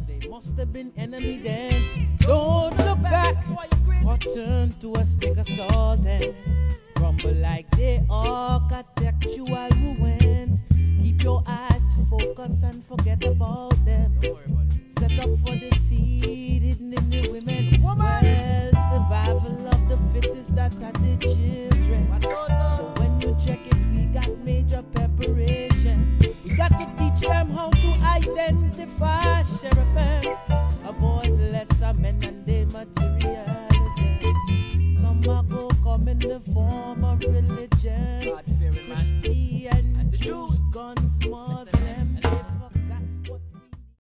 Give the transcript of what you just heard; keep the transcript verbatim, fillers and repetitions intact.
They must have been enemy then. Don't look back or turn to a stick of salt and crumble like they architectural ruins. Keep your eyes focused and forget about them. Set up for the seed hidden in the women. Well, survival of the fittest, that are the children. So when you check it, we got major preparation. We got to teach them how to identify sheriffs. Avoid lesser men and their material.